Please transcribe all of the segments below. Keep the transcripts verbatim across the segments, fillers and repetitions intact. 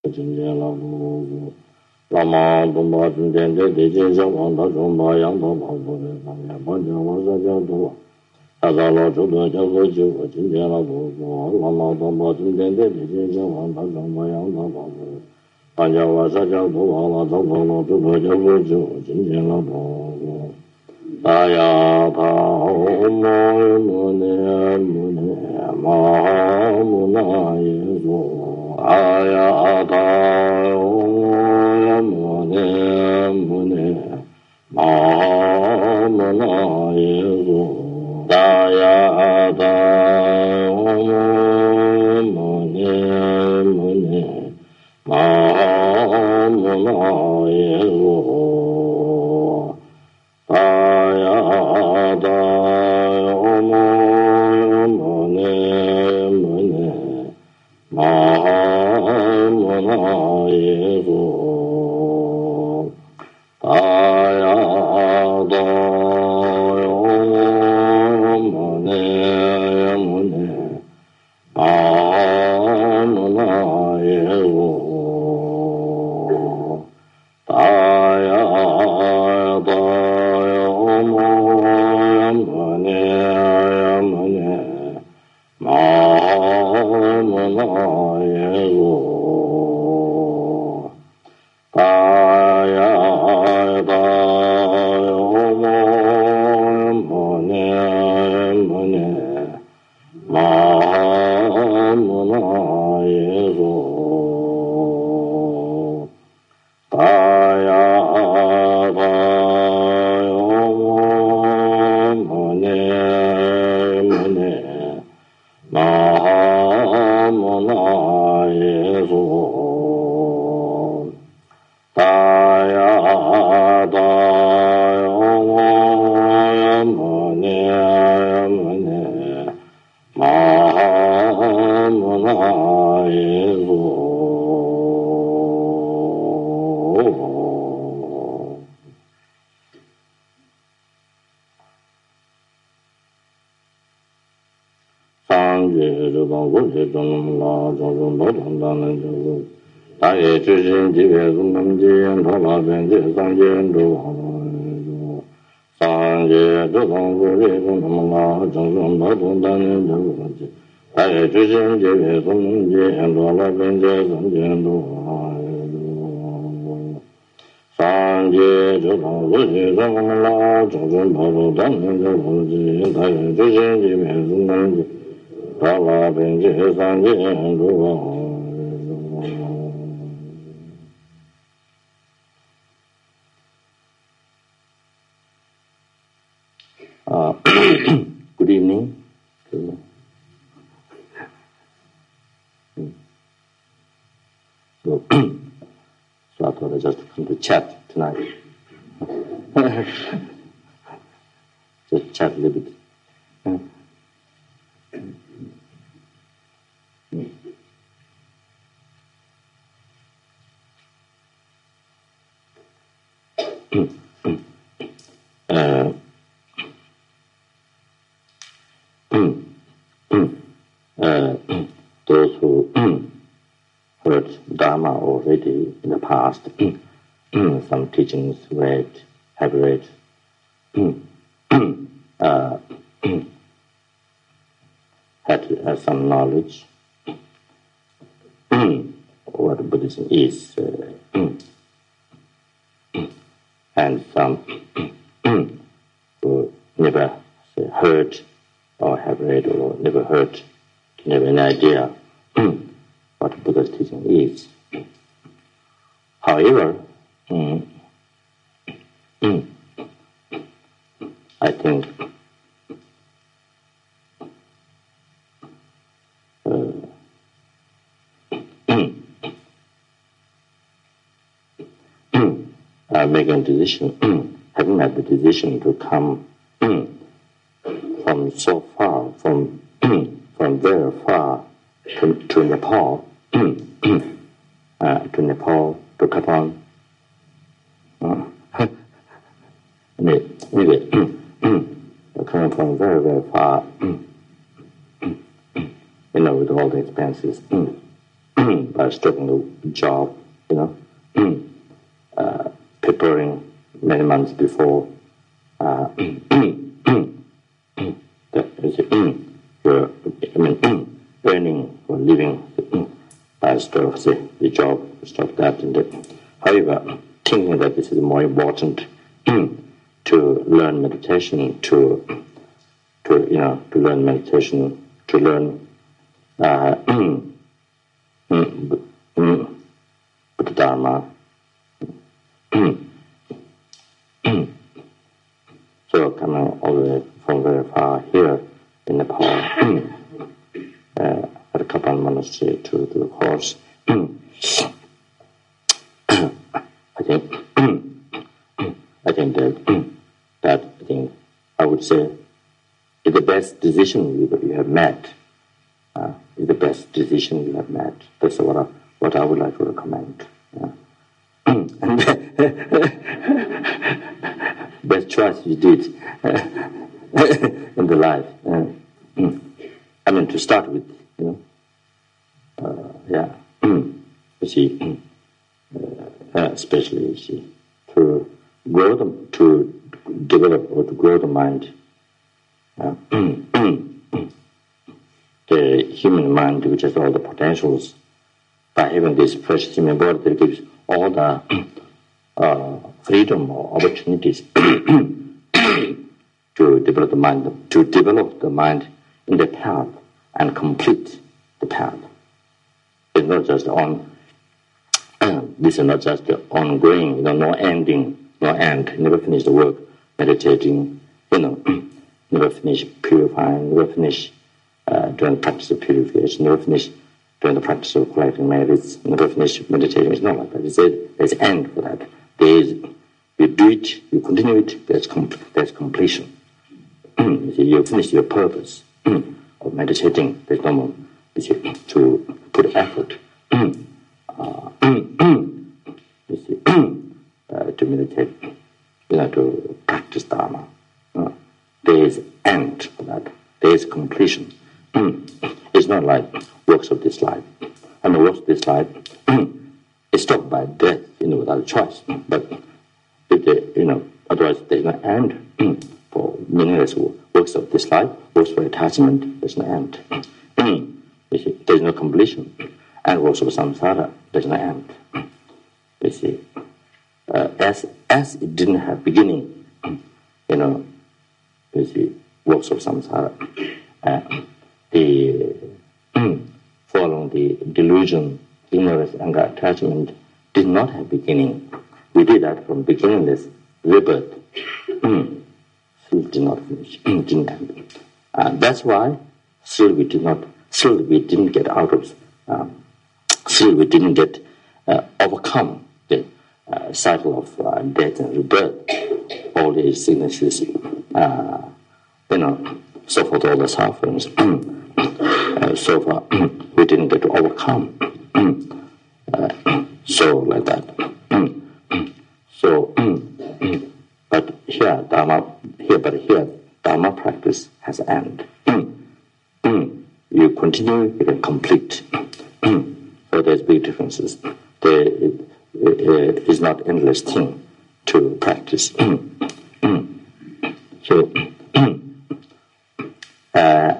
金钱老不老毛东巴中间的地金小王大中巴羊头跑步的方面关键我是角度大早老周的叫做酒我金钱老不老毛东巴中间的地金小王大中巴羊头跑步关键我是角度老早老周的叫做酒金钱老不大呀他莫莫呢莫呢嘛莫那耶稣啊呀他莫呢莫呢嘛莫那耶稣大呀他莫呢莫呢嘛莫那耶稣大呀大呀么么呢么呢嘛么那耶稣大呀大呀么呢么呢嘛么那耶稣大呀大大业之心，即别宗门见，头发边界三见诸三界诸方诸界众生拉，众生不同单念诸佛界。大业之心，即别宗门见，头发边界三见诸三界诸方诸界众生拉，众生不同单念诸佛界。大业之心，即别宗门见，头发边界三见诸佛。Uh, good evening. So, so I thought I'd just come to chat tonight. Just chat a little bit. uh, Uh, those who heard Dharma already in the past, some teachings read, have read, uh, had uh, some knowledge what Buddhism is, uh, and some who never say, heard or have read or never heard, never an idea what Buddha's teaching is. However, mm, mm, I think uh, uh, making a decision, having made the decision to come from so far, from from very far to, to Nepal, uh, to Nepal, to Kapan. Uh, anyway, coming from very, very far, you know, with all the expenses. by starting the job, you know, uh, preparing many months before. Uh, that is, your, I mean, earning or living by sort of the, the job, stuff that. And that. However, thinking that this is more important to learn meditation, to to you know, to learn meditation, to learn uh, Buddha Dharma. So coming all the way from very far here in Nepal, uh, at a Kapan monastery to, to the course, I think I think that that I think I would say is the best decision you, you have made. Uh, is the best decision you have made. That's what I, what I would like to recommend. Yeah. And best choice you did in the life. Uh, I mean, to start with, you know. Uh, yeah. You see, uh, especially you see, to grow them, to develop or to grow the mind. Uh, the human mind, which has all the potentials, by having this precious human body that gives all the uh, freedom or opportunities to develop the mind, to develop the mind in the path and complete the path. It's not just on. This is not just ongoing, you know, no ending, no end. Never finish the work, meditating, you know, never finish purifying, never finish uh, doing the practice of purification, never finish doing the practice of collecting merits, never finish meditating. It's not like that. It's a, there's an end for that. There is, you do it, you continue it, there's, com- there's completion. You see, you finish your purpose of meditating. There's no more, you see, to put effort. Uh, you see, uh, to meditate, you know, to practice Dharma. Uh, there is end for that. There is completion. It's not like works of this life. And the works of this life is stopped by death, you know, without a choice. But if they, you know, otherwise there's no end for meaningless works of this life. Works for attachment, there's no end. You see, there's no completion. And works of samsara, there's no end. You see, uh, as as it didn't have beginning, you know, you see, works of samsara, uh, the following the delusion, ignorance, anger, attachment did not have beginning. We did that from beginningless rebirth. Still did not finish, didn't end. Uh, that's why still we did not, still we didn't get out of. Um, Still, we didn't get uh, overcome the uh, cycle of uh, death and rebirth, all these sicknesses, uh, you know, so forth, all the sufferings. uh, so far, we didn't get to overcome. uh, so like that. so, but here, Dharma, here, but here, Dharma practice has end. You continue, you can complete. So there's big differences. There it, it is not endless thing to practice. So uh,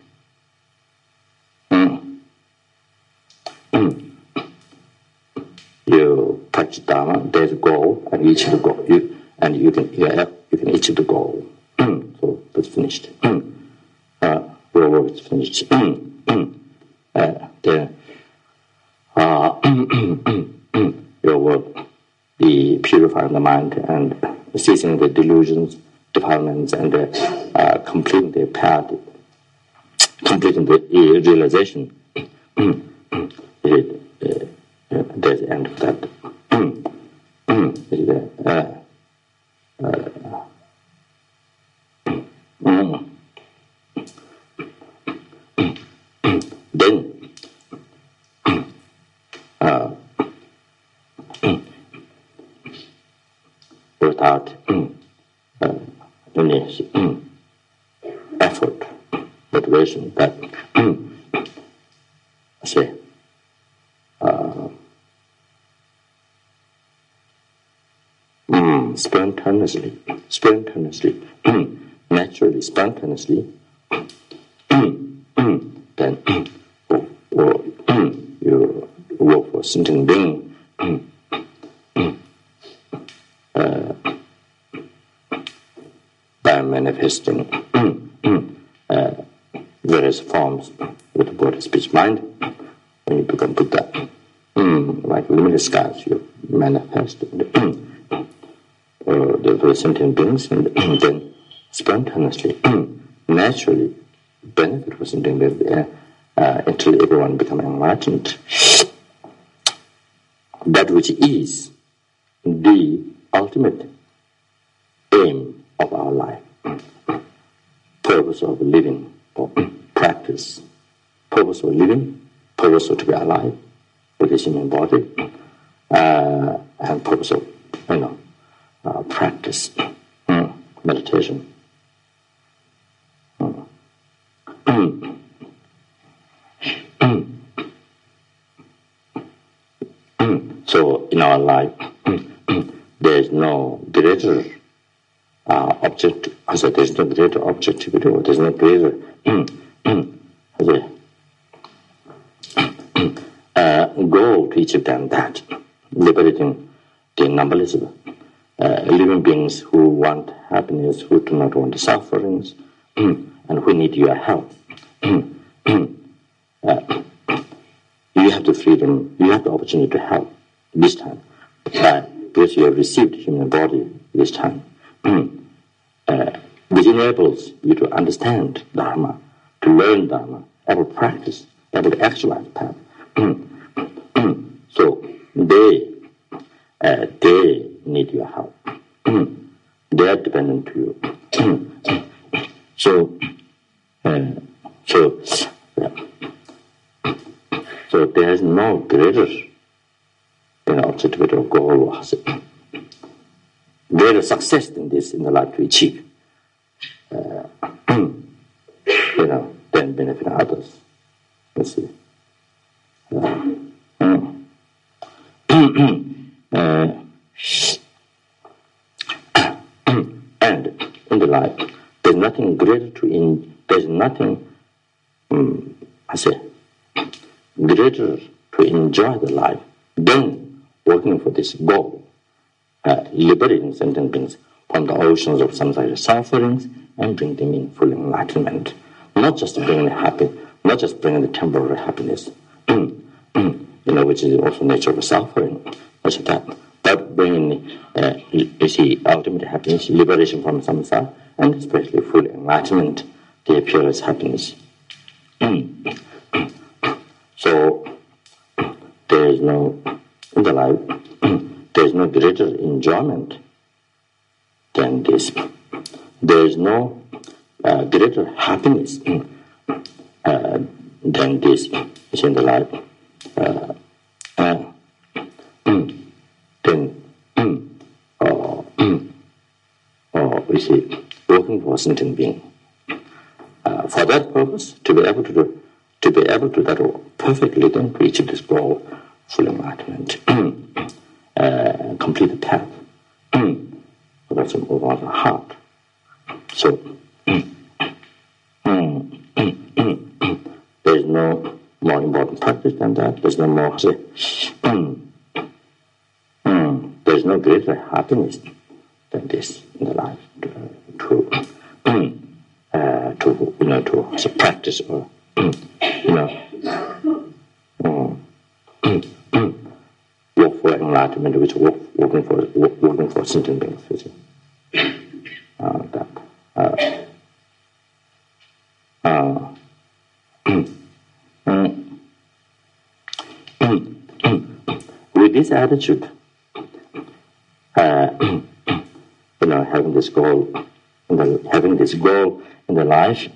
you practice Dharma. There's a goal, and you achieve the goal. You and you can you, have, you can achieve the goal. So that's finished. Uh, your work is finished. uh, then. Uh, your work, the purifying the mind and ceasing the delusions, defilements, and uh, uh, completing the path, completing the uh, realization. it, uh, uh, there's the end of that. uh, uh, then Uh, without uh, any effort, motivation, that say spontaneously, spontaneously, naturally, spontaneously, then or, you work for sentient being, uh, by manifesting uh, various forms with the body, speech, mind. When you become Buddha, like limited skies, you manifest the, uh, the very sentient beings, and then spontaneously, naturally benefit from sentient beings uh, uh, until everyone becomes enlightened. That which is the ultimate aim of our life, purpose of living or practice, purpose of living, purpose of to be alive with this human body, uh, and purpose of, you know, uh, practice, mm, meditation. Mm. Mm. Mm. Mm. So in our life, there is no greater uh, object. I said, there is no greater objectivity, or there is no greater uh, goal to achieve than that, liberating the numberless uh, living beings who want happiness, who do not want the sufferings, and who need your help. uh, you have the freedom, you have the opportunity to help this time, uh, because you have received human body this time, uh, which enables you to understand Dharma, to learn Dharma, able to practice, able to actualize the path. So they, uh, they need your help. They are dependent to you. so, uh, so, yeah. So there is no greater, you know, objective or goal or greater success than this in the life to achieve. Uh, you know, than benefit others. You see. Uh, mm. uh, and in the life, there's nothing greater to in. There's nothing, um, I say, greater to enjoy the life than working for this goal, uh, liberating sentient beings from the oceans of samsara sufferings and bring them in full enlightenment. Not just bringing happy, not just bringing the temporary happiness, you know, which is also nature of suffering, such that, but bringing, uh, you see, ultimate happiness, liberation from samsara, and especially full enlightenment, the purest happiness. So there is no, in the life, there is no greater enjoyment than this. There is no uh, greater happiness uh, than this is in the life. Uh, uh, then, uh, uh, we see, working for a sentient being. Uh, for that purpose, to be able to do, to be able to do that perfectly, then reach this goal, full enlightenment, uh, complete the path. So that's a move on the heart. So there is no more important practice than that. There's no more, say, there's no greater happiness than this in the life to, to, uh, to you know, to as a practice or, you know, work for enlightenment, which work, working for work, working for sentient beings. You see. Uh, that, uh, uh, with this attitude, uh, you know, having this goal, in the, having this goal in the life,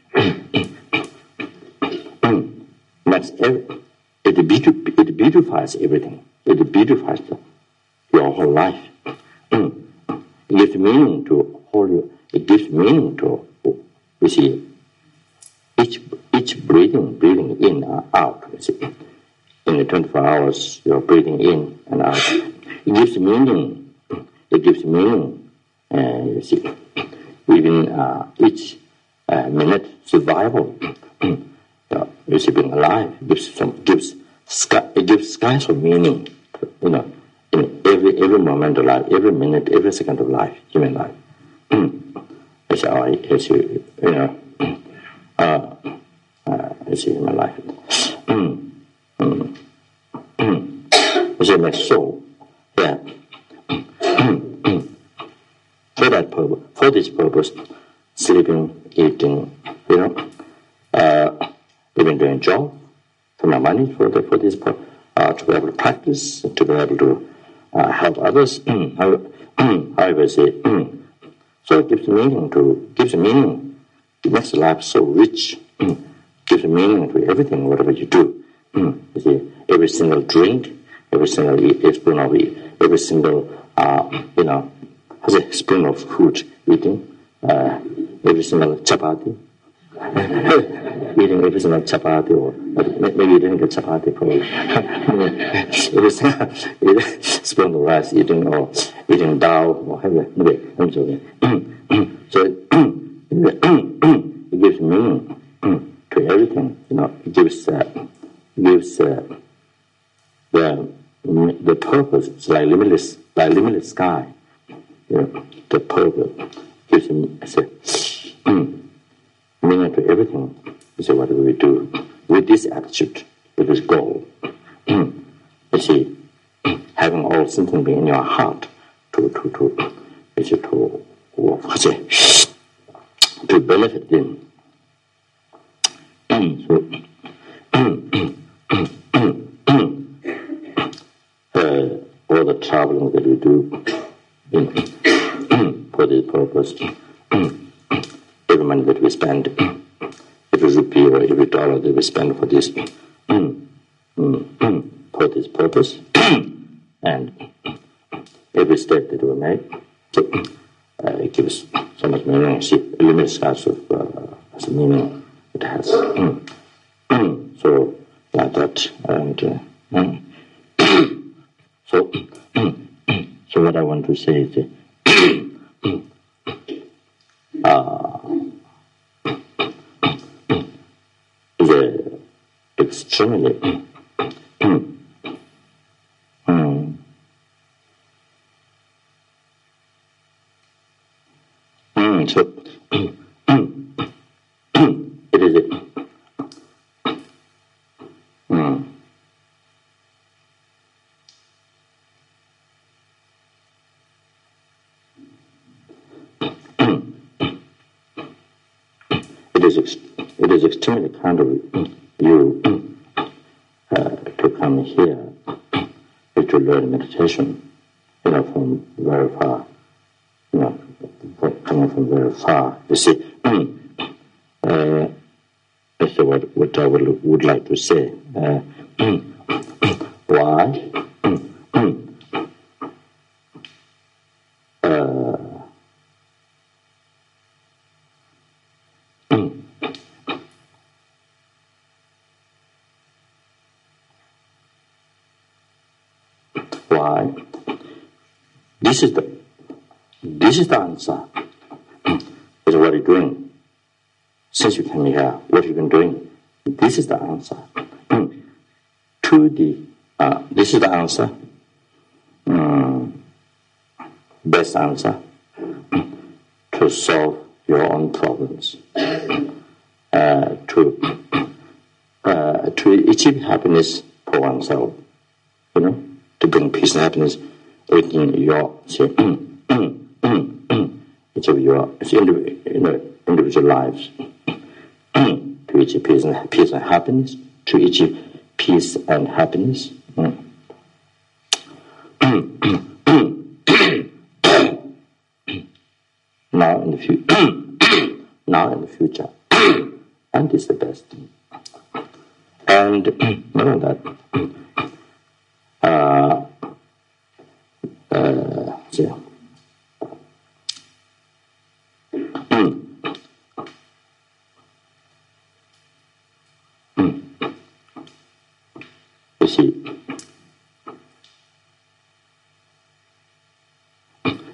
makes every, it, beautif- it beautifies everything. It beautifies the, your whole life. It gives meaning to whole. It gives meaning to, you see, each each breathing, breathing in or out. You see, in the twenty-four hours, you're breathing in and out. It gives meaning it gives meaning. Uh, you see, even uh, each uh, minute survival, uh, you see, being alive gives some gives sky, it gives skies of meaning. You know, in every every moment of life, every minute, every second of life, human life. As I, as you, you know, uh, uh, as human life. As a soul, yeah. For that purpose, for this purpose, sleeping, eating, you know, uh, even doing job for my money for the, for this purpose, uh, to be able to practice, to be able to uh, help others. However, say, so it gives meaning to gives meaning. It makes life so rich. Gives meaning to everything, whatever you do. You see, every single drink, every single eat, spoon of eat, every single uh, you know. Has a spoon of food eating, uh, every single chapati, eating every single chapati, or maybe you didn't get chapati probably. Every single spoon of rice eating, or eating dal, or whatever. I'm joking. So it gives meaning to everything. You know, it gives uh, gives uh, the the purpose. It's like limitless, like limitless sky. Yeah, the purpose gives him I say, meaning to everything. You say, whatever we do with this attitude, with this goal, you see, having all something be in your heart to to to, you see, to what say, to benefit them. So, uh, all the traveling that we do. You know, for this purpose, every money that we spend, every rupee or every dollar that we spend for this, for this purpose, and every step that we make, so, uh, it gives so much meaning. See, limitless kinds of uh, meaning it has. So, like that, and uh, so. So what I want to say is, uh, is a extremely um, so it is a, um, it is ex- it is extremely kind of you uh, to come here to learn meditation, you know, from very far, you know, coming from very far. You see, uh, that's what what I would, would like to say. Uh, why? Uh, why? This is the this is the answer. Is what you're doing. Since you came here, what you've been doing. This is the answer. To the uh, this is the answer. Um, best answer to solve your own problems. Uh, to uh, to achieve happiness for oneself. You know, to bring peace and happiness within your say, each of your you know, individual lives. To achieve peace and, peace and happiness. To achieve peace and happiness. Mm. Now in the future, now in the future, and is the best. And know that. Uh, uh, yeah. You see,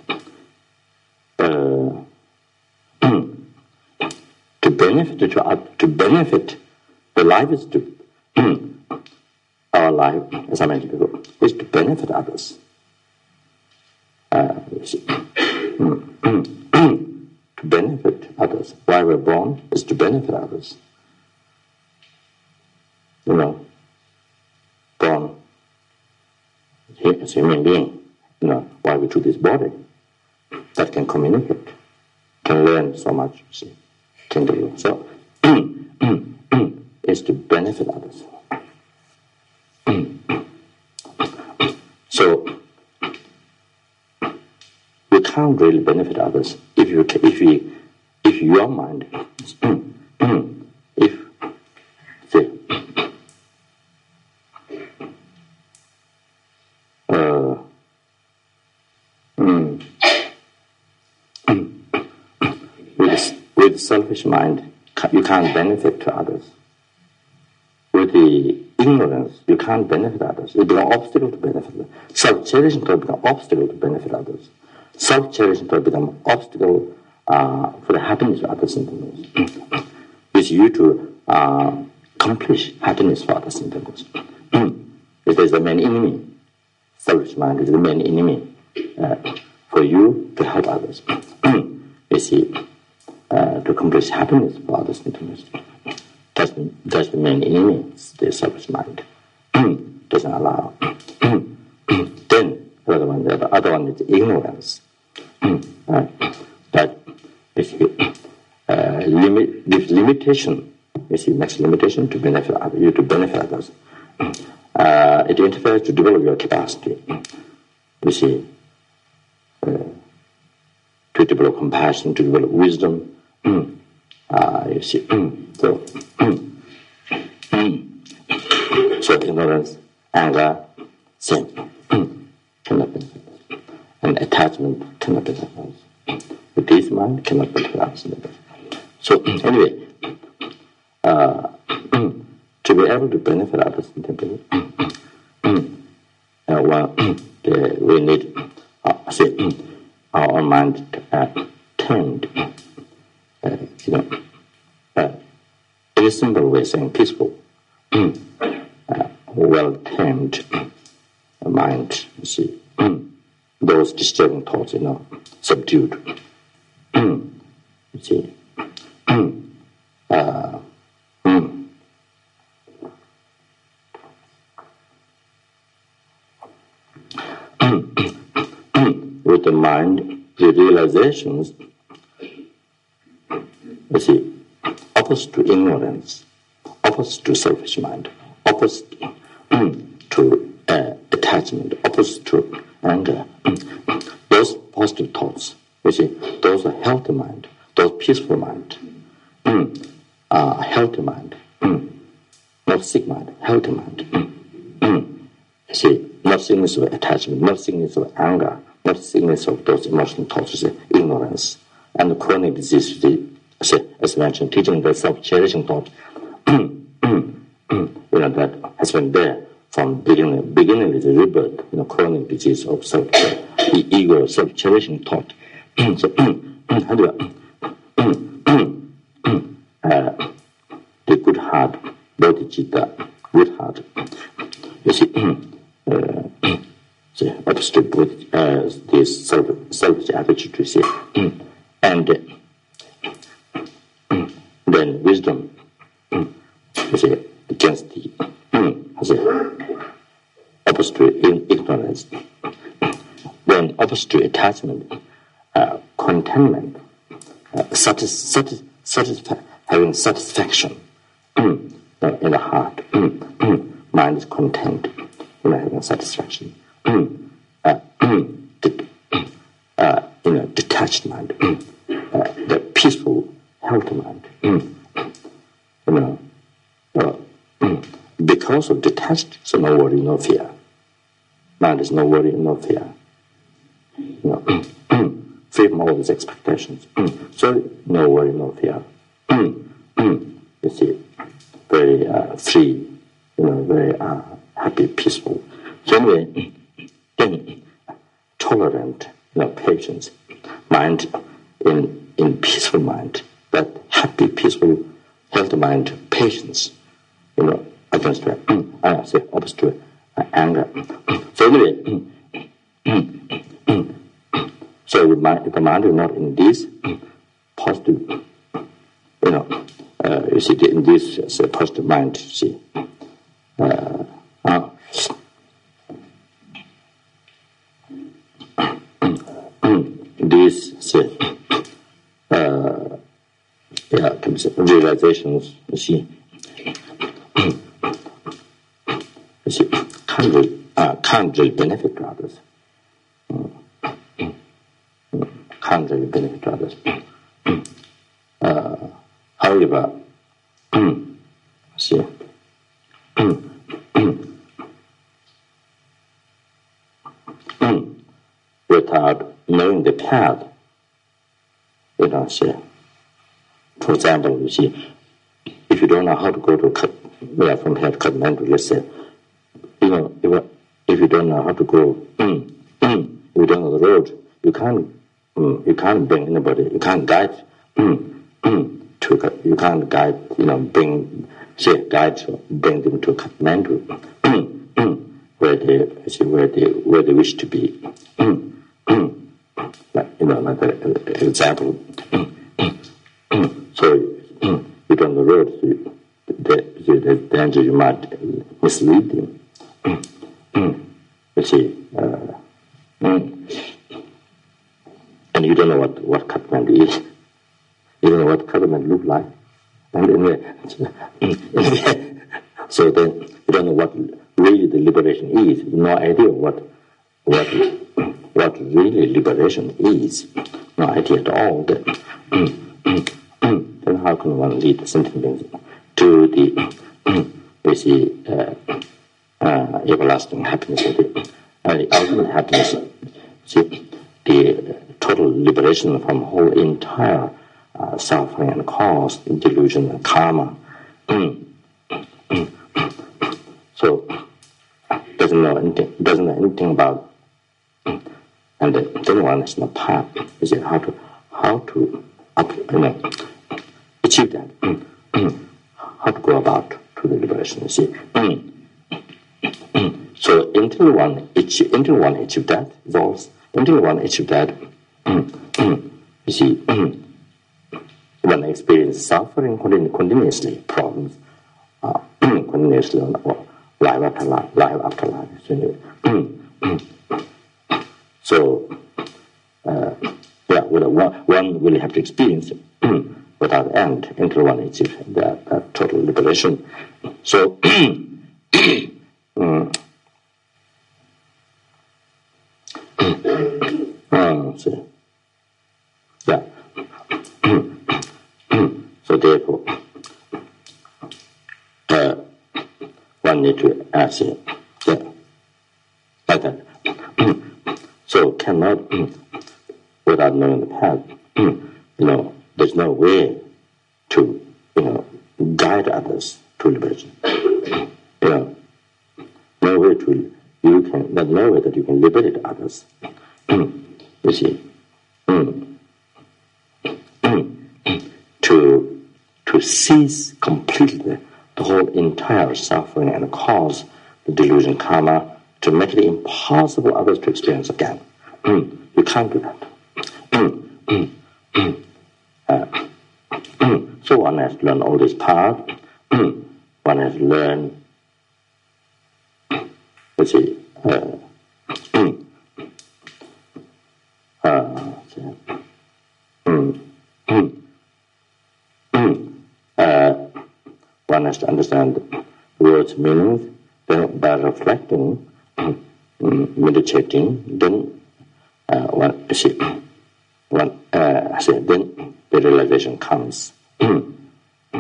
benefit to oth- to benefit the life is to our life, as I mentioned before, is to benefit others. Uh, to benefit others. Why we're born is to benefit others. You know, born as a human being, you know, why we took this body that can communicate, can learn so much, see, can do so. Is to benefit others. So you can't really benefit others if you if you if your mind if say uh, mm, with with selfish mind you can't benefit to others. With the ignorance, you can't benefit others. It becomes an obstacle to benefit others. Self-cherishing to become an obstacle to benefit others. Self-cherishing to become an obstacle uh, for the happiness of others in the world. It's you to uh, accomplish happiness for others in the world. It is the main enemy. Selfish mind is the main enemy uh, for you to help others. You see, uh, to accomplish happiness for others in the world. That's the, that's the main enemy, the selfish mind. Doesn't allow. Then the other one, the other one is ignorance. uh, that is uh, limit gives limitation. You see, makes limitation to benefit other, you to benefit others. Uh, it interferes to develop your capacity. You see, uh, to develop compassion, to develop wisdom. Uh, you see, so, so ignorance, anger, sin cannot be, and attachment cannot be others. With this mind cannot be others. So anyway, uh, to be able to benefit others, uh, well, uh, we need uh, see, our mind uh, turned. Uh, you know, uh, in a simple way, saying peaceful, uh, well-tamed mind, you see, those disturbing thoughts, you know, subdued. You see, uh, with the mind, the realizations, you see, opposite to ignorance, opposite to selfish mind, opposite to uh, attachment, opposite to anger. Those positive thoughts, you see, those are healthy mind, those peaceful mind, uh, healthy mind, not sick mind, healthy mind. You see, not sickness of attachment, not sickness of anger, not sickness of those emotional thoughts, you see, ignorance, and chronic disease. As mentioned, teaching the self-cherishing thought, you know, that has been there from beginning, beginning with the rebirth, you know, chronic disease of self, ego, self-cherishing thought. So, how do I, uh, the good heart, bodhicitta, good heart, you see, uh, see, opposite with uh, this self, selfish attitude, you see, and then wisdom, you see, against the, you see, opposite to ignorance. Then opposite to attachment, uh, contentment, uh, satis, satis, satisfa- having satisfaction in the heart. Mind is content, you know, having satisfaction. uh, de- uh, you know, detached mind, uh, the peaceful, healthy mind. You know, uh, because of detached, so no worry, no fear. Mind is no worry, no fear. You know, free from all these expectations. So no worry, no fear. You see, very uh, free, you know, very uh, happy, peaceful. So anyway, tolerant, you know, patience, mind in in peaceful mind, that happy, peaceful tells the mind patience, you know, against uh, uh, say opposite to uh, anger. So anyway, so the mind, the mind is not in this positive, you know, uh, you see, in this uh, positive mind, you see. Uh, uh, this say, uh, yeah, realizations, you see, you see, can't really, uh, can't really benefit others. Can't really benefit others. Uh, however, see, without knowing the path, you know, see, for example, you see, if you don't know how to go to cut, yeah, from here to Kathmandu, let's say, you know, if, if you don't know how to go, if you don't know the road, you can't, you can't bring anybody, you can't guide to, you can't guide, you know, bring, say, guide, bring them to Kathmandu, where they, see, where they, where they wish to be. Like, you know, like an example. So you don't know the road, so you, the, the danger you might mislead them. You see, uh, and you don't know what, what Kathmandu is. You don't know what Kathmandu look like. And anyway, so then you don't know what really the liberation is. You have no idea what what what really liberation is. No idea at all. Then, then how can one lead sentient beings to the you see uh, uh, everlasting happiness, the, uh, the ultimate happiness? See, the total liberation from whole entire uh, suffering and cause, delusion and karma. So doesn't know anything, doesn't know anything about, and then one is not path. Is it how to how to up, you know, achieve that? How to go about to the liberation? You see. So until one achieve, until one achieve that, those until one achieve that, you see, one experiences suffering continuously, problems, uh, continuously, life after life, life after life. So, uh, yeah, one, one will have to experience without end until one achieves that, that total liberation. So, um, uh, so yeah. So therefore, uh, one need to ask it, yeah, like that. So cannot, without knowing the path, you know, there's no way to, you know, guide others to liberation. You know, no way to, you can, there's no way that you can liberate others. You see, to to cease completely the whole entire suffering and cause the delusion karma, to make it impossible others to experience again. You can't do that. uh, so one has to learn all this part. One has to learn, let's see, uh, uh, uh, one has to understand the words' meanings, then by reflecting, meditating, then uh, one, see, one, uh, see, then the realization comes. Then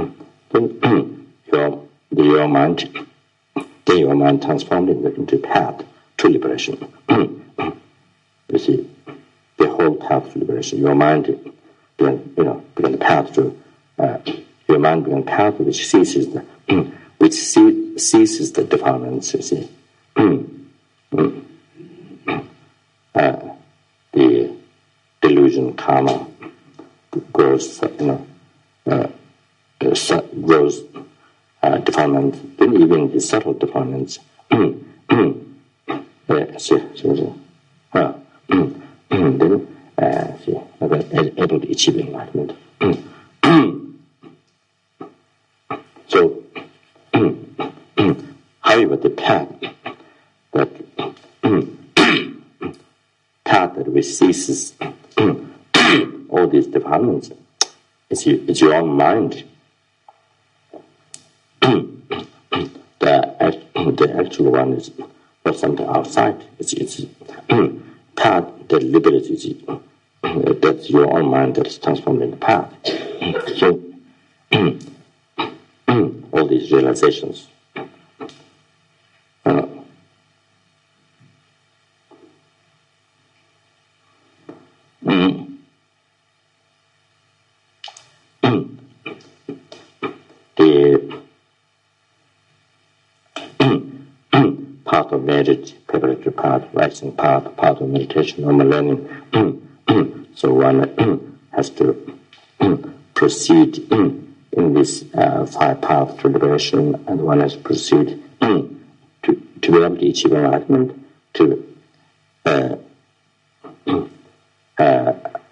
your, the, your mind, then your mind transformed into, into path to liberation. You see, the whole path to liberation. Your mind, began, you know, began the path to. Uh, your mind began path which ceases the, which see, ceases the defilements. You see, uh, the delusion karma grows, you know, uh, gross uh, defilements, then even the subtle defilements, uh, see, see, see, uh, then uh, see, able to achieve enlightenment. So, however, the path that path that resist all these defilements is it's your own mind. the the actual one is not something outside. It's it's path that liberates you. That's your own mind that is transformed into path. So all these realizations. Uh, mm, the part of merit, preparatory part, rising part, part of meditation, normal learning. So one has to proceed in this uh, five paths to liberation, and one has to proceed to, to be able to achieve enlightenment, to uh, uh,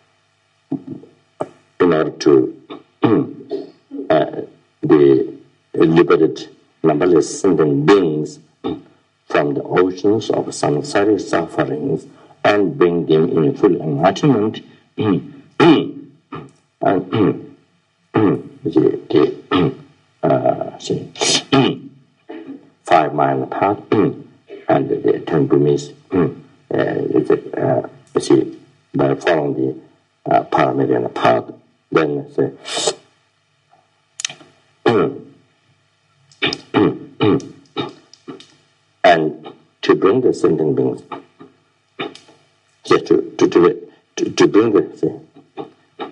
in order to uh, be liberated numberless sentient beings from the oceans of samsaric sufferings and bring them in full enlightenment. And the, the uh, say, five mile path and the ten Burmese, uh, uh, see, by following the uh, paramedian path, then say, and to bring the sentient beings, yeah, to, to, to, to, to bring the, say,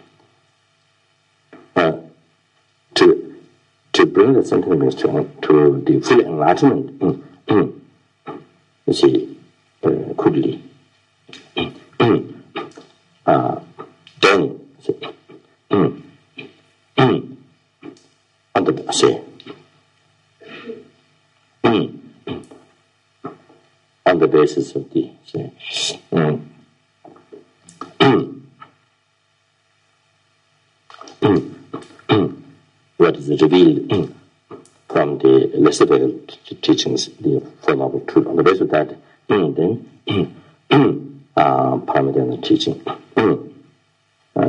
uh, to, to bring the sentient beings to, to the full enlightenment, mm, mm, you see, uh, quickly, mm, uh, then, see, mm, mm, on the, say, mm, on the basis of the, say, mm, what is revealed from the lesser teachings, the Four Noble Truth. On the basis of that, then uh, Paramidian teaching. Uh,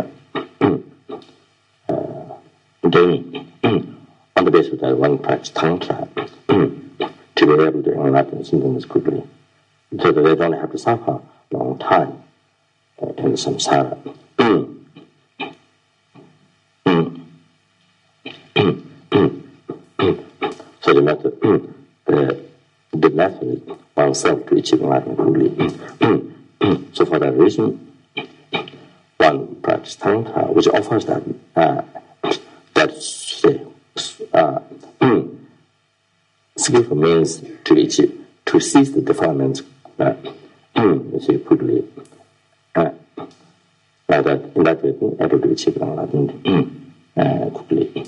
uh, then, on the basis of that, one practice Tantra to be able to enlighten symptoms quickly, so that they don't have to suffer a long time uh, in the samsara. So the method, the, the method is oneself to achieve enlightenment quickly. So for that reason, one practice Tantra, which offers that uh, that say, uh, skillful means to achieve, to seize the defilements, uh, you see, quickly, uh, like that, in that way, able to achieve enlightenment uh, quickly.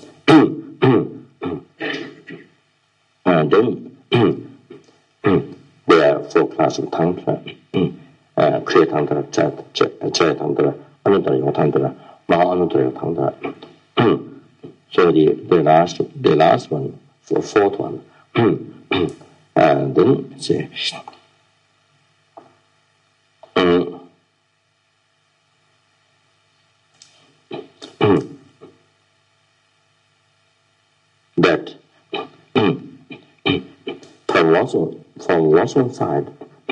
And then there are four classes of Tantra: uh, Kriya Tantra, Jaya Tantra, Anuttara Yoga Tantra, Maha-Anuttara Yoga Tantra. So the, the last the last one, the fourth one, and then say, um, that from one's own, from one's own side,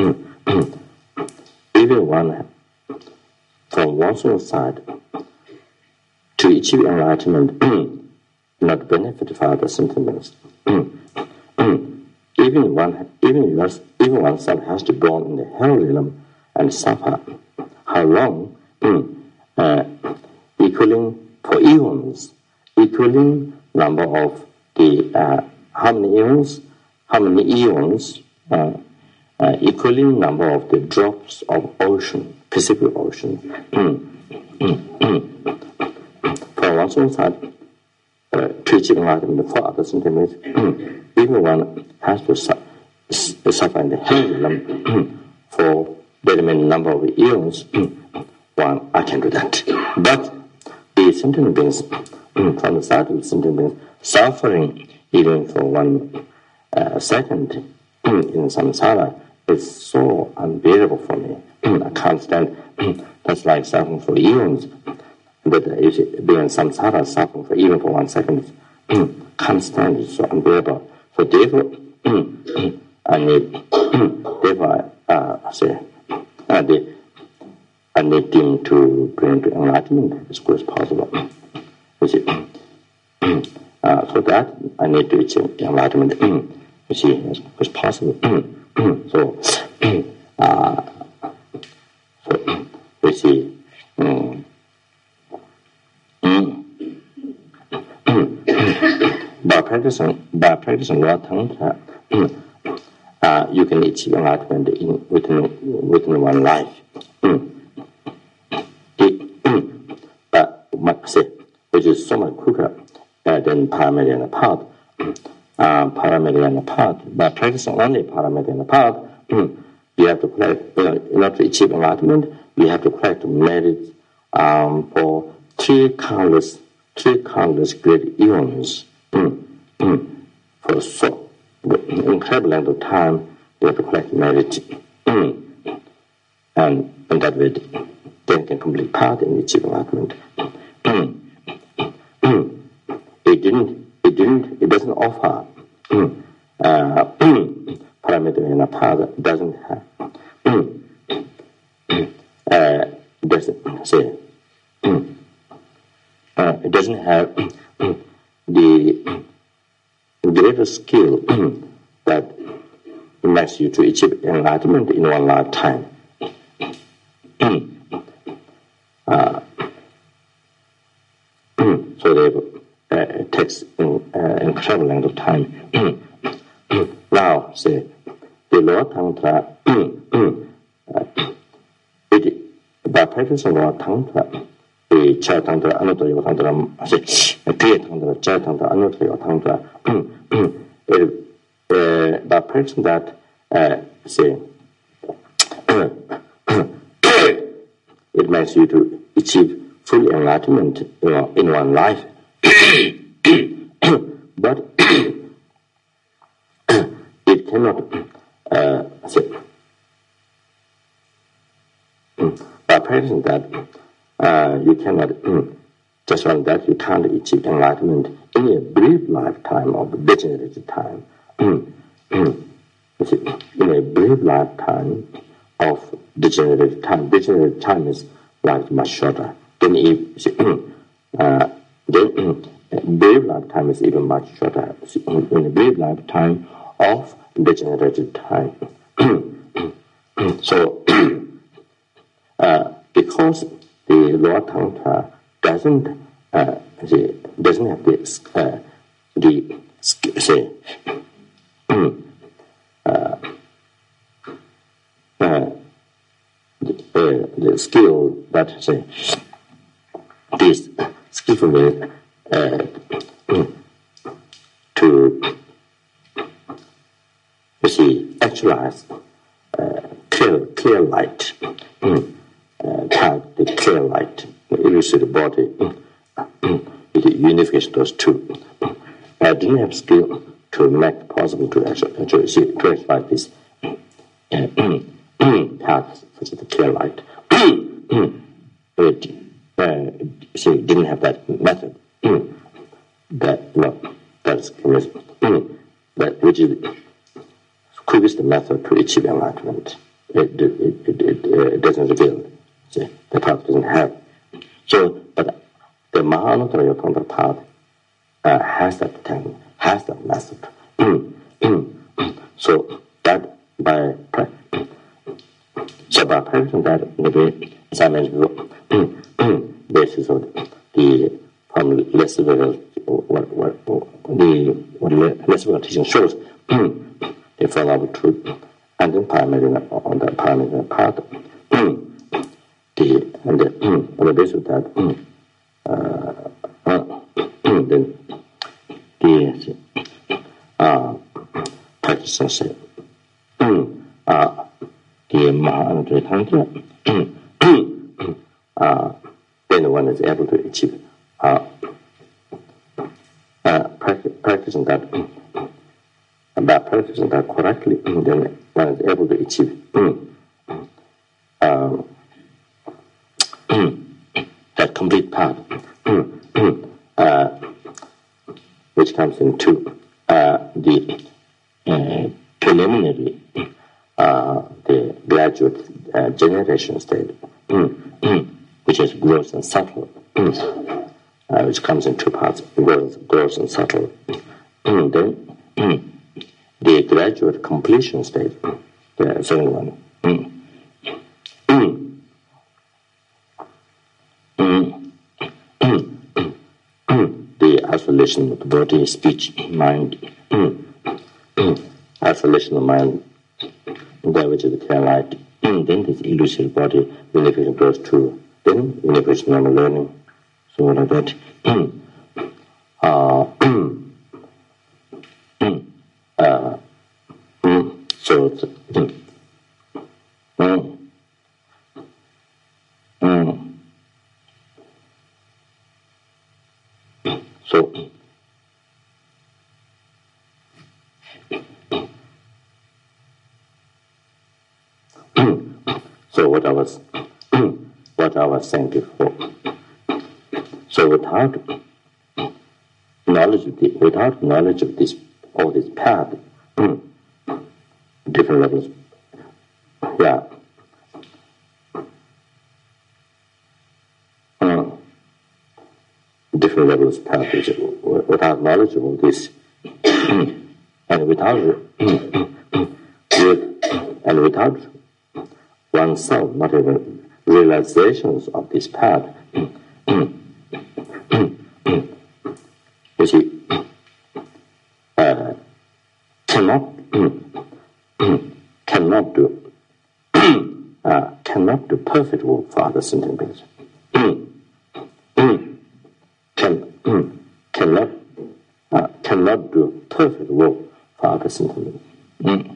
even one from one's own side to achieve enlightenment, not benefit for other sentiments. Even one, even one, even oneself has to go on in the hell realm and suffer. How long? Uh, equaling for eons, equaling number of the uh, how many eons, how many eons, uh, uh, equaling number of the drops of ocean, Pacific Ocean. From one's own side, uh, to achieve enlightenment for other sentiments, even one has to su- suffer in the hell for determined number of eons, one, I can do that. But the sentient beings, from the side of the sentient beings, suffering even for one uh, second in samsara is so unbearable for me. I can't stand. That's like suffering for eons. But if being in samsara, suffering for even for one second, can't stand. It's so unbearable. So therefore, I need. Therefore, uh, I say, uh, the, I need him to bring to enlightenment as good as possible. You see, uh, for that I need to achieve enlightenment. You see, as good as possible. so, uh, so you see. Um, by practicing by practicing Lord Tantra, uh, you can achieve enlightenment in within within one life. But must say, which is so much quicker uh, than paramedian path. Uh, paramedian path. By practicing only paramedian path, you have to collect. You know, in order to achieve enlightenment, you have to collect merit um, for three countless, three countless great eons. For so incredible length of time, you have to collect merit, and in that way, then can complete path and achieve enlightenment. It didn't. It didn't. It doesn't offer. Uh, parameter in a path doesn't have. Uh, doesn't say. Uh, it doesn't have the greater skill that makes you to achieve enlightenment in one lifetime. uh, so they, uh, it takes an uh, incredible length of time. Now, say, the Lord Tantra, uh, it, by practicing Lord Tantra, the Chaya Tantra, Anuttara Yoga Tantra, Kriya Tantra, Chaya Tantra, Anuttara Yoga Tantra, it, uh, by practicing that, uh, say, it makes you to achieve full enlightenment, you know, in one life. But it cannot, uh, say, by practicing that, uh, you cannot, just like that, you can't achieve enlightenment in a brief lifetime of degenerated time. In a brief lifetime of degenerated time, degenerated time is like much shorter. Then if uh, then brief lifetime is even much shorter. In a brief lifetime of degenerated time. So, uh, because the Lord Tantra doesn't uh, say, doesn't have the uh, the say uh, uh, the, uh, the skill that say this skillfully uh, to you see actualize uh, clear clear light. Uh, type the clear light, the illusory body, the unification of those two. I didn't have skill to make possible to actually, actually see, to explain this path, such as the clear light. It, uh, see, didn't have that method. that, no, that's that which is the quickest method to achieve enlightenment. It, it, it, it, it doesn't reveal. See, the path doesn't have. So, but the Mahanuttara Yoga Tantra path uh, has that thing, has that method. So that by so by practicing that, maybe as I mentioned before, basis of the from less level, what what the what less level teaching shows, the follow truth, and then parameter on the parameter path. The, and the, on the basis of that, uh, uh, then sensei. Ah, the Maha uh, then one is able to achieve uh, uh, practice, practicing that by practicing that correctly, then one is able to achieve uh, that complete path, uh, which comes into uh, the uh, preliminary, uh, the graduate uh, generation state, which is gross and subtle, uh, which comes in two parts, gross, gross and subtle. Then the graduate completion state, the second one. The isolation of the body, speech, mind, isolation of mind, that which is the clear light. Then this illusory body, unification goes to then unification normal learning. So like that. uh, uh, so it's, mm, mm, so so what I was what I was saying before. So without knowledge of the, without knowledge of this of this path, different levels, yeah. Mm. Different levels of path, without knowledge of this, and without and without oneself, not even realizations of this path. You see, uh, cannot cannot do uh, cannot do perfect work for other sentient beings. Can cannot uh, cannot do perfect work for other sentient beings.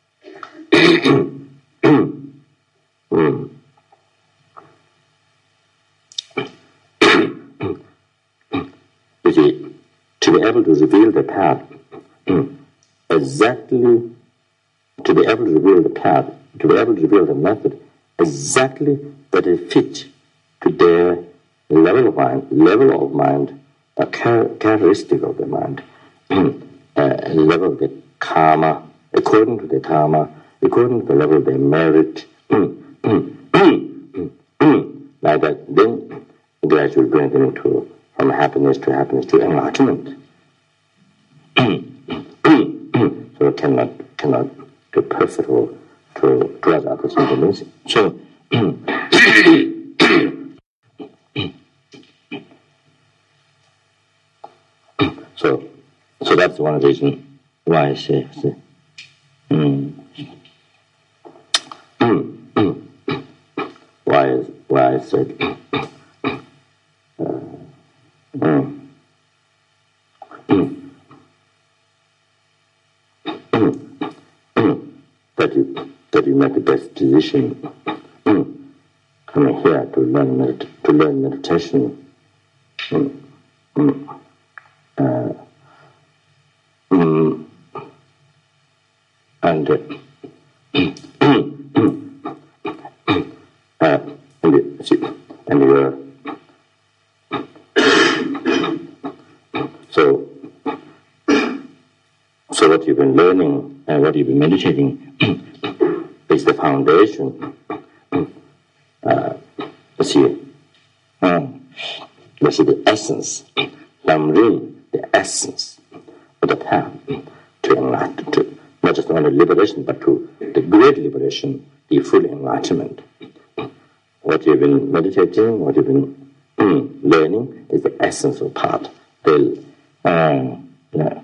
You see, to be able to reveal the path exactly, to be able to reveal the path, to be able to reveal the method exactly that it fits to their level of mind, level of mind, a char- characteristic of the mind, a level of the karma, according to the karma, according to the level of their merit, like that, then gradually bring them into from happiness to happiness to enlightenment. So it cannot cannot do perfect work to to other sentiments. So so so that's one reason why I say, say mm, why why I said uh, mm, that you that you make the best decision coming here to learn medit- to learn meditation. Mm, mm, uh, mm, and uh, uh, and you see, and you uh, so so what you've been learning and what you've been meditating is the foundation. Uh, let's see, uh, let's see the essence, Lamrim, the essence of the path to enlightenment, to not just only liberation, but to the great liberation, the full enlightenment. What you've been meditating, what you've been mm, learning, is the essence of path. The uh, yeah.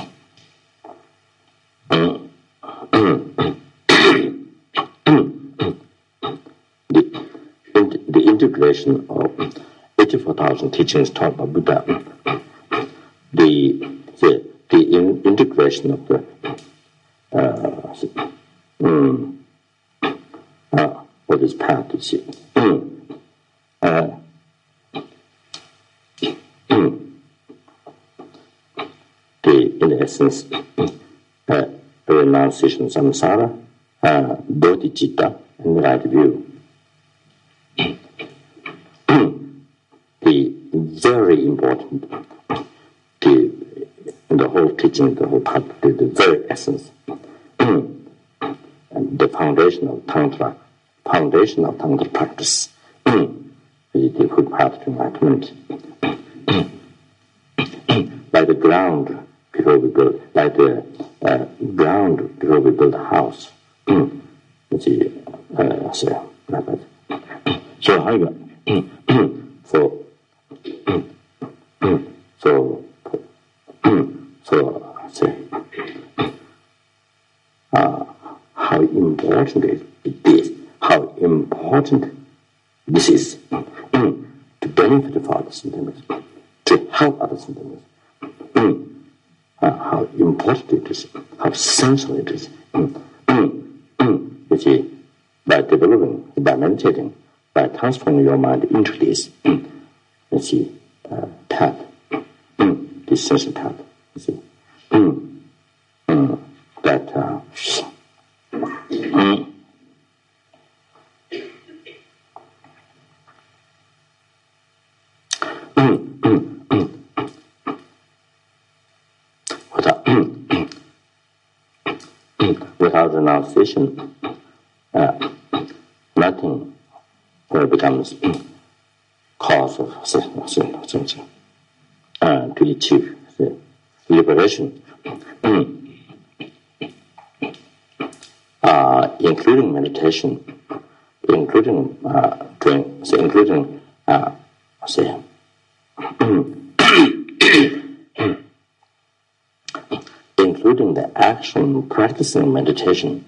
the, the integration of eighty-four thousand teachings taught by Buddha, the the, the in, integration of the uh, for this path to see. uh, the, in essence, uh, renunciation of samsara, uh, bodhicitta, and right view. The very important, the, the whole teaching, the whole part, the, the very essence, and the foundation of Tantra, foundation of Tantra practice, the, the full path to enlightenment. Like the ground before we build, like the uh, ground before we build a house. You see, uh, so, like that. So, however, so, so, so, say, uh, how important it is, how important this is to benefit for others in terms, to help others in terms. Uh, how important it is, how essential it is. You see, by developing, by meditating, by transforming your mind into this, you see, uh, path, this essential path, you see, that uh, without renunciation, uh, nothing uh, becomes cause of sin, sin, sin, sin. Uh, to achieve the liberation, uh, including meditation, including uh, doing, so including uh, say, including the action practicing meditation,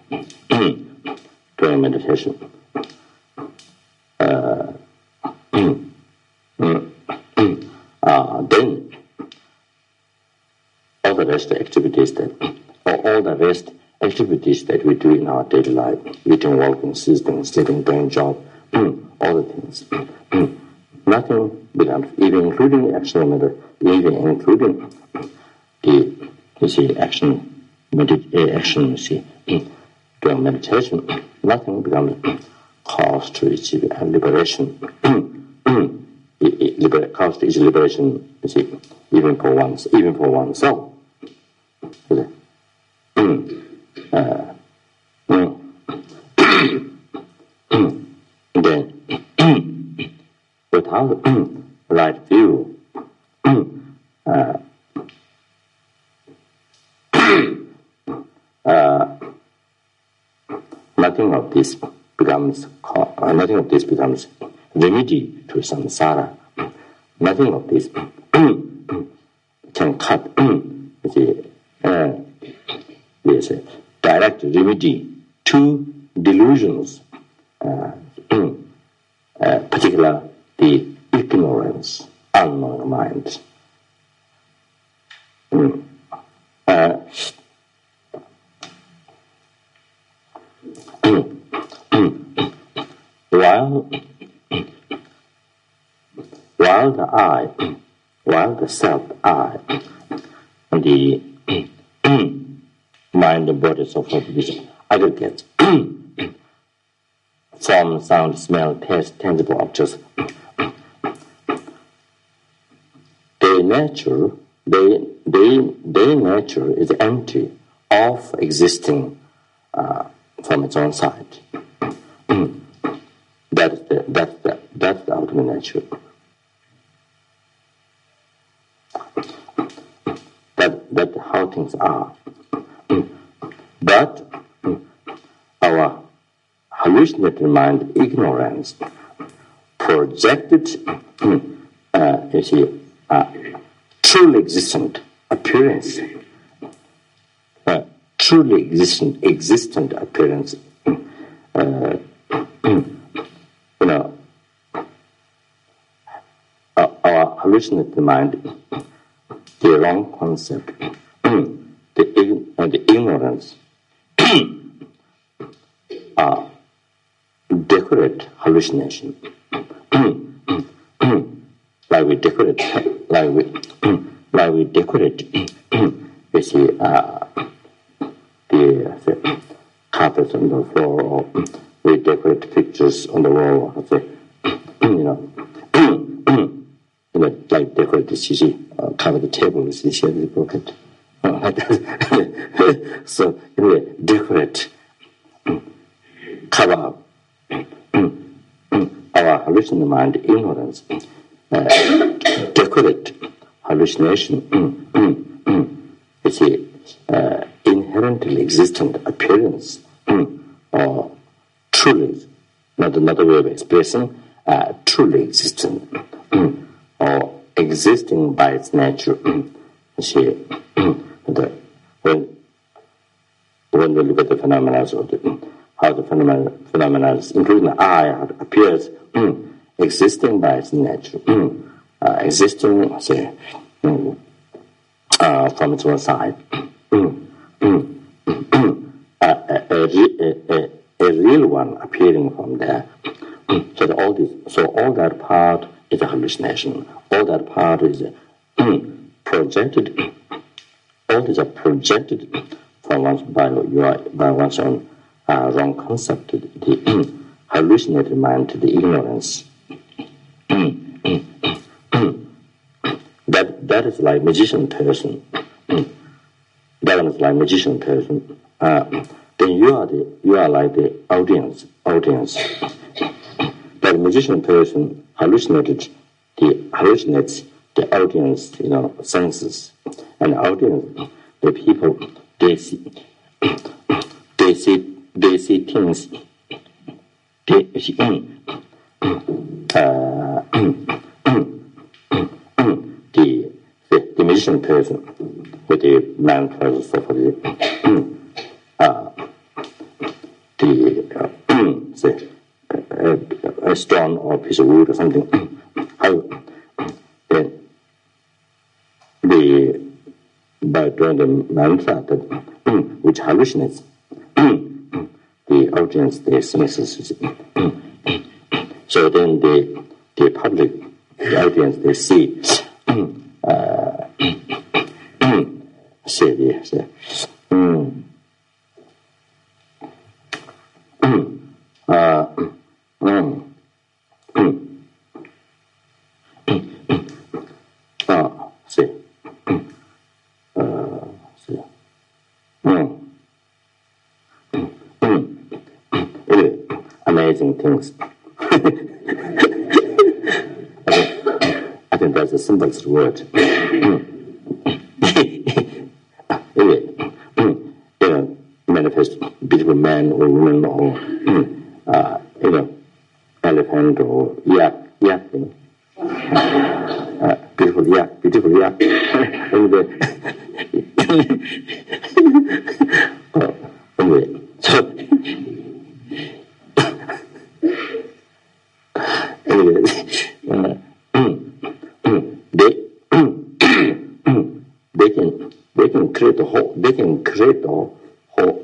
doing meditation. Uh, uh, then all the rest activities that, or all the rest activities that we do in our daily life, eating, walking, sleeping, sleeping, doing job, all the things, nothing becomes, even including action matter, even including the, you see, action, medit- action, you see, doing meditation, nothing becomes cause to achieve liberation. It, it liber- cause to achieve liberation, you see, even for one's, even for oneself. Uh, then, without right view, uh, uh, nothing of this becomes uh, nothing of this becomes remedy to samsara. Nothing of this can cut the uh, yes, direct remedy to delusions, uh, uh, particularly the ignorance, unknown mind. Mm. Uh, while while the I, while the self I, the mind and body, so forth, these aggregates, form, sound, smell, taste, tangible objects, their nature, they, they, their nature is empty of existing uh, from its own side. That's the, that's the, that's the ultimate nature. That, that's how things are. But our hallucinated mind, ignorance, projected, uh, you see, uh, truly existent appearance, uh, truly existent, existent appearance, uh, you know, uh, our hallucinated mind, the wrong concept, the, uh, the ignorance, uh, decorate hallucination. Like we decorate, like we, like we decorate, you see, uh, the, the carpets on the floor, or we decorate pictures on the wall, or the, you know, you know, like decorate this, you see, uh, cover the table with this here, this pocket. So, anyway, decorate, cover up our hallucination mind ignorance, uh, decorate hallucination, you see, uh, inherently existent appearance, or truly, not another way of expressing, uh, truly existent, or existing by its nature. You see, the, when, when we look at the phenomena, so the, how the phenomena, phenomena including the eye, how it appears, existing by its nature, uh, existing, say, uh, from its own side. uh, a, a, a, a real one appearing from there. So that all this, so all that part is a hallucination. All that part is projected. All these are projected from one's by your by one's own uh, wrong concept, the hallucinated mind, the ignorance. that that is like magician person. That one is like magician person. Uh, then you are the you are like the audience. Audience. That magician person hallucinated the hallucinates the audience, you know, senses, and the audience, the people, they see, they see, they see things. They see, uh, the, the the magician person with the mantras, so for the uh, the uh, say a, a stone or a piece of wood or something. How then the by doing the mantra that which hallucinates the audience, the senses. So then the the public, the audience, they see uh, see the say, mm, uh, mm, uh, see. Uh, see. Mm. Anyway, amazing things. I, think, I think that's the simplest word. Anyway, you know, manifest beautiful man or woman or uh, you know, elephant or yak, yak, you know. Uh, beautiful yak, beautiful yak. Anyway, oh, anyway, so anyway, uh, they they can they can create a whole they can create a whole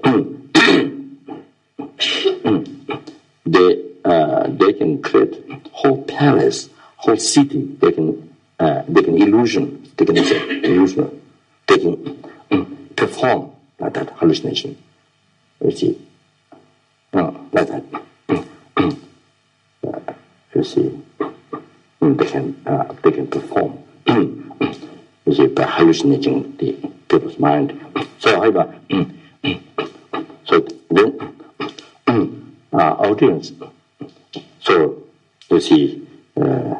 they uh, they can create whole palace, whole city. They can uh, they can illusion. They can say illusion. They can um, perform like that hallucination. You see, uh, like that. Uh, you see, they can uh, they can perform. You see, by hallucinating the people's mind. So, however, so then uh, audience. So you see. Uh,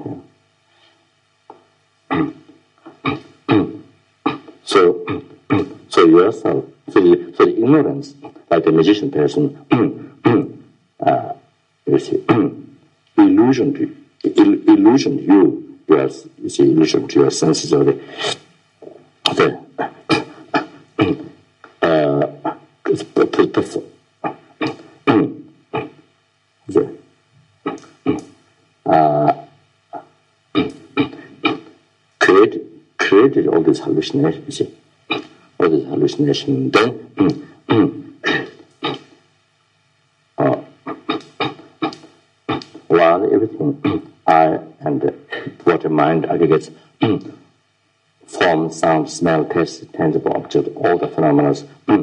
So, so yourself, so the, so the ignorance, like the magician person, uh, you see, illusion to il, illusion you, your, you see, illusion to your senses of the, the uh, the, uh, create. Created all this hallucination, you see, all this hallucination. Then, uh, while everything, I and water mind aggregates, form, sound, smell, taste, tangible object, all the phenomena,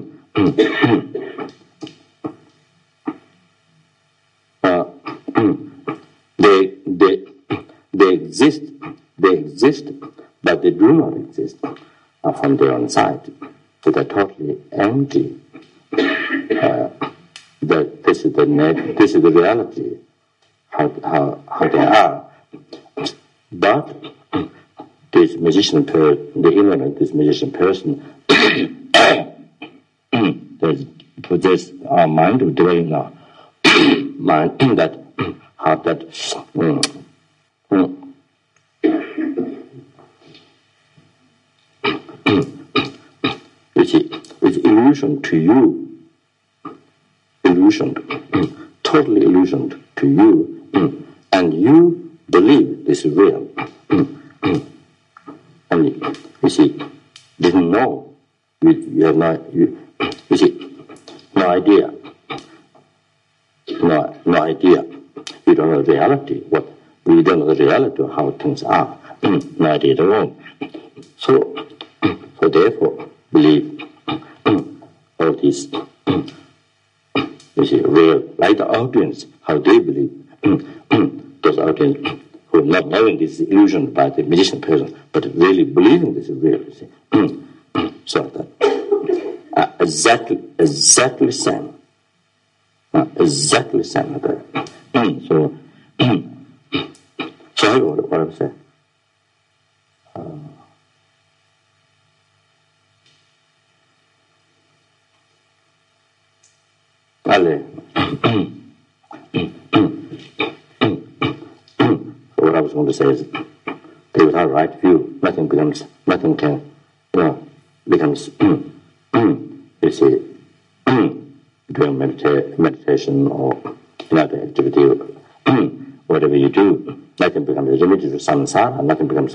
uh, they, they, they exist, they exist, but they do not exist uh, from their own side. So they're totally empty. Uh, that this is the net, this is the reality, how how how they are. But this magician person, the ignorant, this magician person, possess our mind of dwelling our mind that how that um, um, which is which illusion to you. Illusioned, totally illusioned to you, and you believe this is real. And you see, didn't know. You, you have no, you, you see, no idea. No, no idea. You don't know the reality. What you don't know the reality of how things are. No idea at all. So, so therefore, believe all these. You see, real, like the audience, how they believe. Those audience who are not knowing this is illusion by the magician person, but really believing this is real. You see. So that uh, exactly, exactly same, uh, exactly same like that. So, sorry, what, what I'm saying. Uh, Vale. So what I was going to say is, without right view, nothing becomes, nothing can, you know, becomes, you see, doing medita- meditation or another activity, whatever you do, nothing becomes limited to samsara, nothing becomes,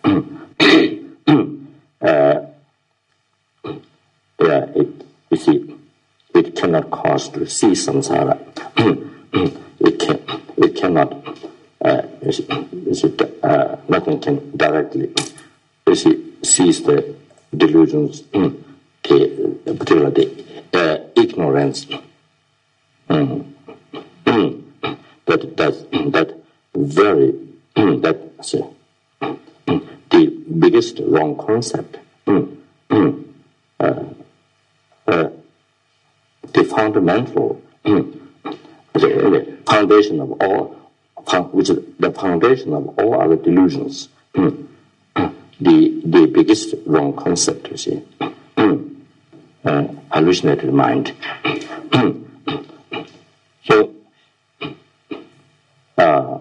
uh, yeah, it, you see, it cannot cause to see samsara. it can, it cannot. Uh, you see, you see, uh, nothing can directly, you see, seize the delusions, the, particularly the uh, ignorance. Mm. Mm. That that that very that see, the biggest wrong concept. Mm. Mm. Uh, uh, the fundamental, the, the foundation of all, which is the foundation of all other delusions, the the biggest wrong concept, you see, uh, hallucinated mind. So, uh,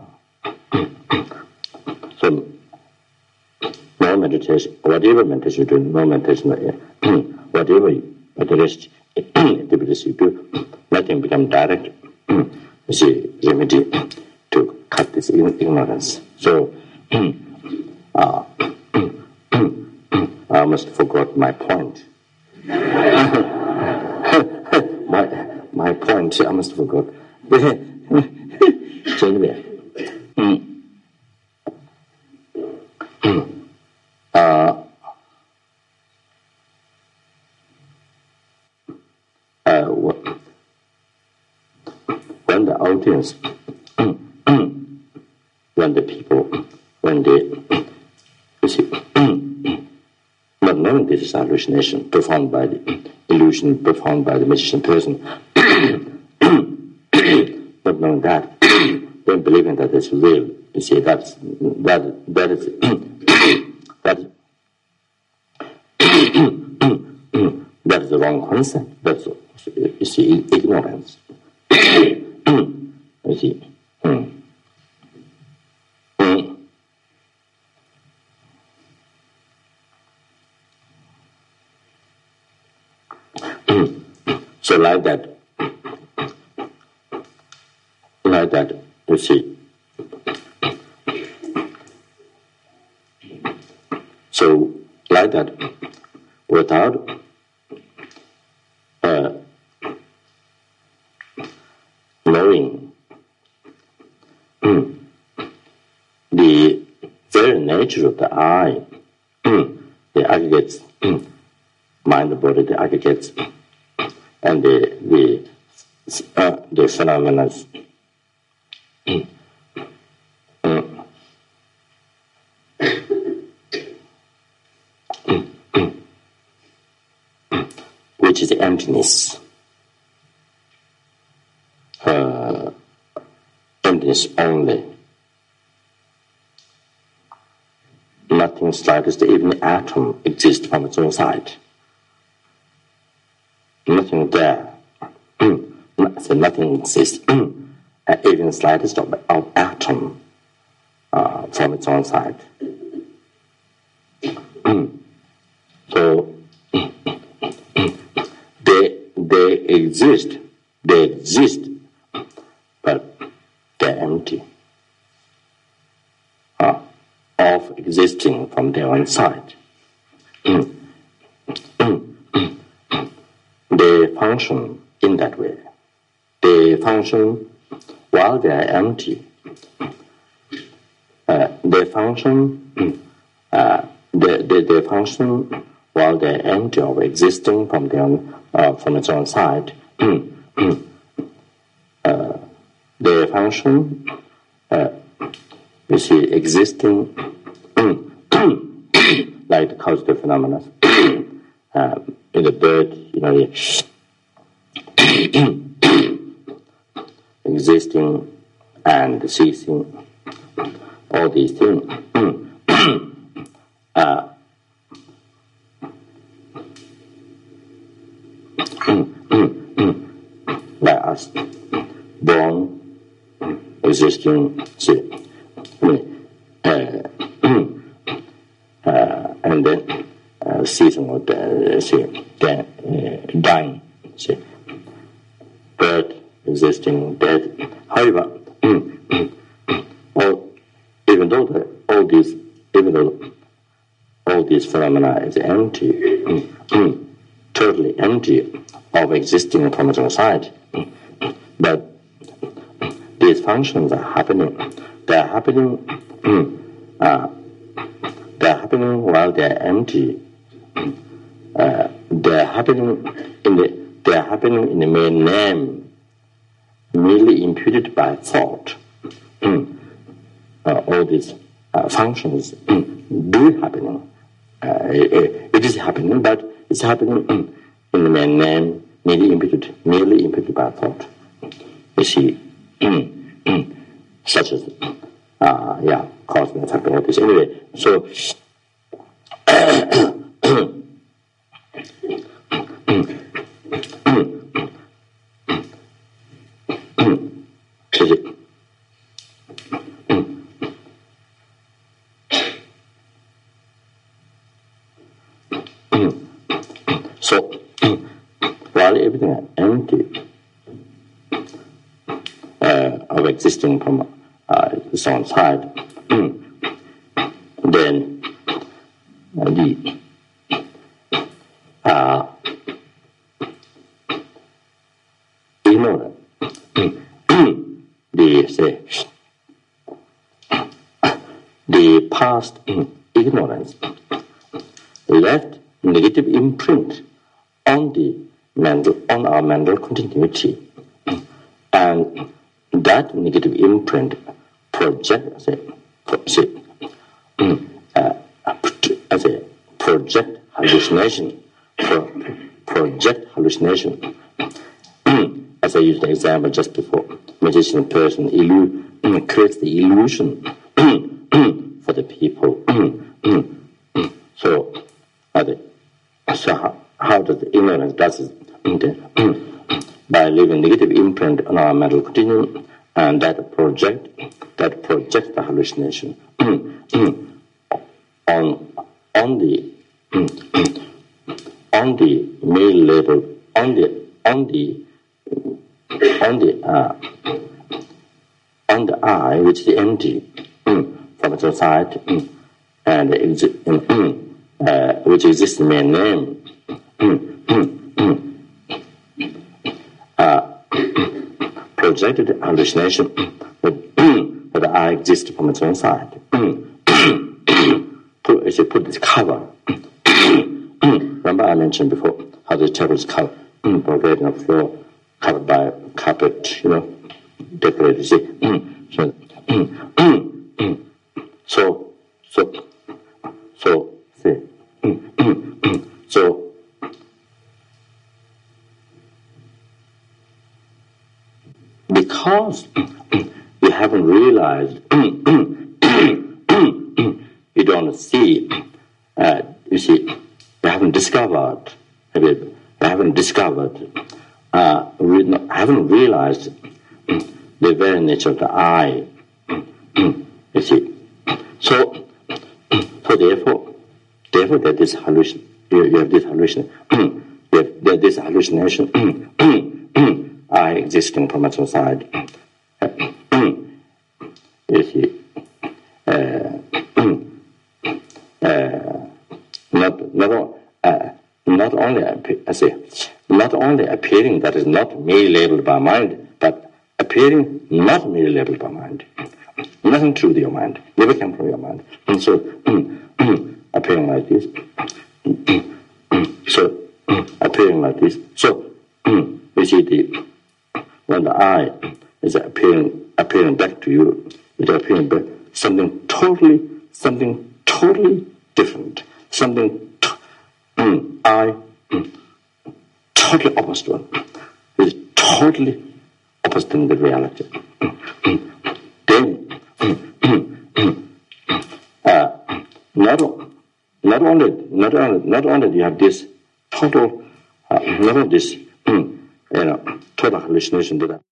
so no meditation, whatever meditation you do, no meditation, whatever you, the rest activities you do, nothing become direct, you see, remedy to cut this ignorance. So, uh, I almost forgot my point. my my point, I almost forgot. So anyway, uh, uh, when the audience, when the people, when they, you see, not knowing this is hallucination performed by the illusion performed by the magician person, not knowing that, then believing that it's real. You see, that's that that is that that is the wrong concept. That's, you see, ignorance. You see. Mm. Mm. So like that, like that, you see. So like that, without uh, knowing the very nature of the I, the aggregates, mind, body, the aggregates, and the the uh, the phenomena, which is emptiness, uh, emptiness only. Nothing slightest, even atom exists from its own side. Nothing there. So nothing exists, even slightest of, of atom uh, from its own side. So they they exist, they exist, but they're empty uh, of existing from their own side. They function in that way. They function while they are empty. Uh, they function. Uh, they, they they function while they are empty of existing from their own, uh, from its own side. uh, they function. Uh, you see, existing like the causative phenomena. um, in the bird, you know, existing and ceasing, all these things. uh, like us, born, existing, see, uh, uh, and then uh, ceasing or uh, see, then uh, dying, see, birth, existing, dead. However, all, even though the, all these, even though all these phenomena is empty, totally empty of existing from its own side, but these functions are happening. They are happening. Uh, they are happening while they are empty. Uh, they are happening in the. They are happening in the main name, merely imputed by thought. uh, all these uh, functions do happening. Uh, it, it is happening, but it's happening in the main name, merely imputed, merely imputed by thought. You see, such as uh, yeah, cause and effect, all this. Anyway, so. So, while everything is empty uh, of existing from uh, its own side, then uh, the uh, ignorant, the say, the past ignorance left negative imprint on the mental, on our mental continuity, and that negative imprint project, say, say, uh, as a project hallucination, pro, project hallucination. As I used the example just before, magician person illu- creates the illusion for the people. So, so how, how does the ignorance does it? By leaving negative imprint on our mental continuum, and that project that projects the hallucination on on the on the male level, on the on the on the uh, on the eye, which is empty from its side, and exi- uh, which exists in main name. uh, projected hallucination, the, that I exist from its own side. put, I say, put this cover. Remember I mentioned before how the table is covered, providing a floor covered by carpet, you know, decorated. See, so, so, so, so, see, so. Because you haven't realized, you don't see, uh, you see, you haven't discovered, you haven't discovered, uh, re- haven't realized the very nature of the I, you see. So, so therefore, therefore that this hallucination, you, you have this hallucination, you have, that this hallucination, I existing from its own side. You see, uh, uh, not not uh, not only I say not only appearing that is not merely labeled by mind, but appearing not merely labeled by mind. Nothing true to your mind, never came from your mind, and so appearing like this. So appearing like this. So you see the. When the I is appearing appearing back to you, it's appearing back something totally, something totally different, something to, mm, I mm, totally opposite one. It's totally opposite in the reality. Then, uh, not not only not only not only do you have this total, uh, not only this. You know, total hallucination to that.